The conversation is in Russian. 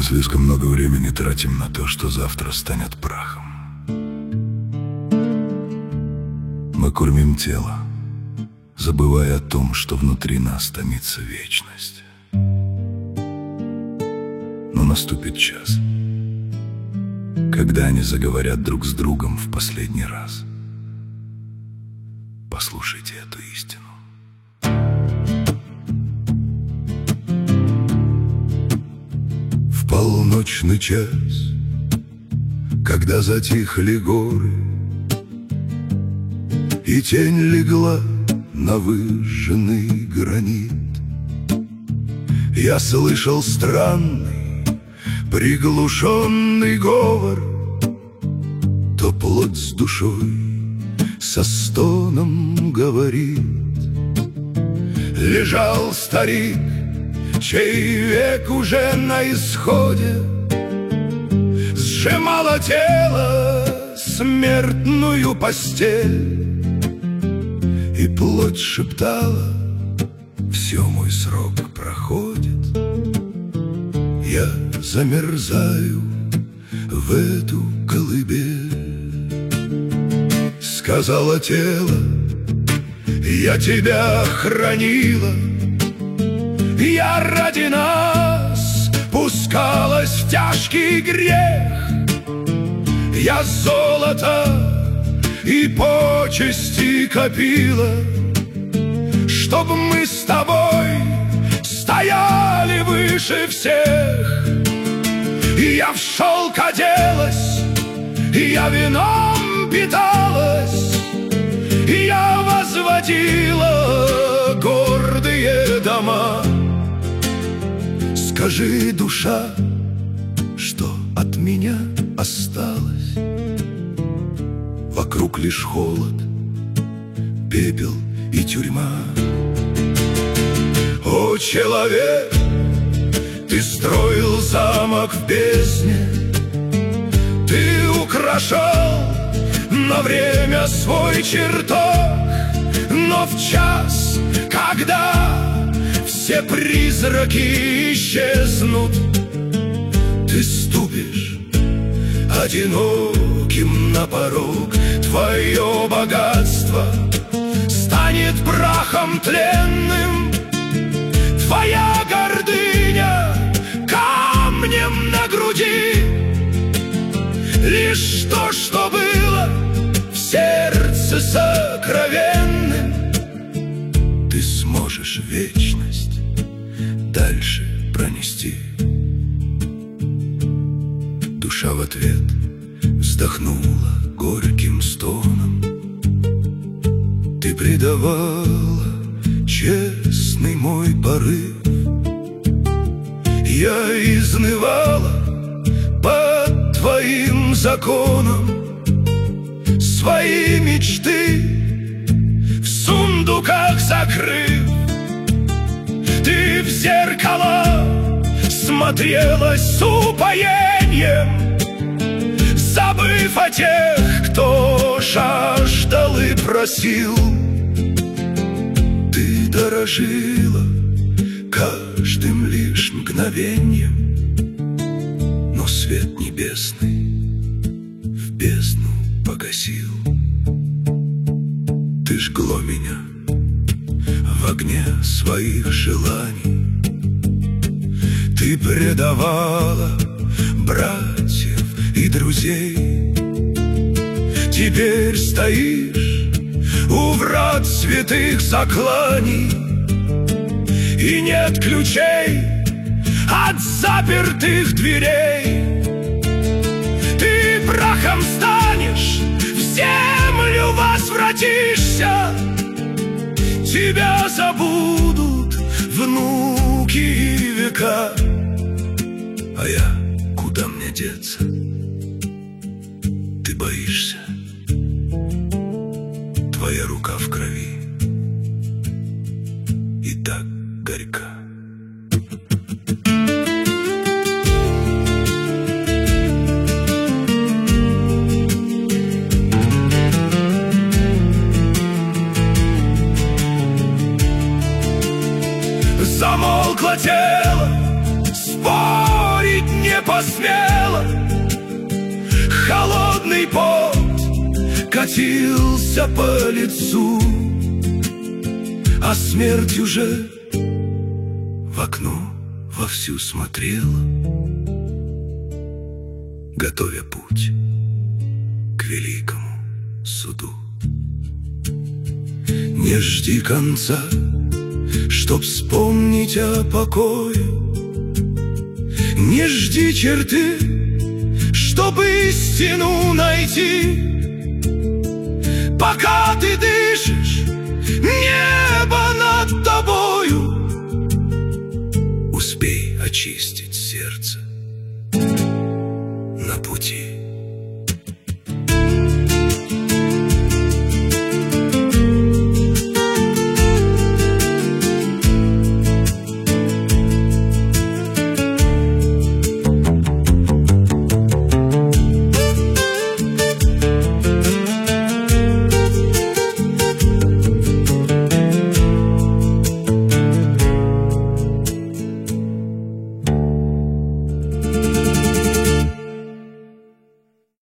слишком много времени тратим на то, что завтра станет прахом. Мы кормим тело, забывая о том, что внутри нас томится вечность. Но наступит час, когда они заговорят друг с другом в последний раз. Послушайте эту истину. В полночный час, когда затихли горы и тень легла на выжженный гранит, я слышал странный, приглушенный говор. То плоть с душой со стоном говорит. Лежал старик, чей век уже на исходе, сжимало тело смертную постель, и плоть шептала: все, мой срок проходит. Я замерзаю в эту колыбель. Сказала тело: я тебя хранила, я ради нас пускалась в тяжкий грех. Я золото и почести копила, чтоб мы с тобой стояли выше всех. И я в шелк оделась, и я вином питалась, и я возводила гордые дома. Скажи, душа, что от меня осталось? Вокруг лишь холод, пепел и тюрьма. О, человек, ты строил замок в бездне, ты украшал на время свой чертог, но в час, когда все призраки исчезнут, ты ступишь одиноким на порог. Твое богатство станет прахом тленным, твоя гордыня камнем на груди. Лишь то, что было в сердце сокровенным, ты сможешь вечность дальше пронести. Душа в ответ вздохнула горьким стоном. Ты предавала честный мой порыв. Я изнывала под твоим законом, свои мечты в сундуках закрыв. Ты в зеркала смотрелась с упоением, забыв о тех, кто жаждал и просил. Ты дорожила каждым лишь мгновеньем, но свет небесный в бездну погасил. Ты жгло меня в огне своих желаний, ты предавала братьев и друзей. Теперь стоишь у врат святых закланий, и нет ключей от запертых дверей. Ты прахом станешь, в землю возвратишься, тебя забудут внуки и века. А я, куда мне деться? Ты боишься, твоя рука в крови и так горька. Замолкло тело, спорит вспомнить не посмела. Холодный пот катился по лицу, а смерть уже в окно вовсю смотрела, готовя путь к великому суду. Не жди конца, чтоб вспомнить о покое, не жди черты, чтоб истину найти. Пока ты дышишь, небо над тобою, успей очистить сердце на пути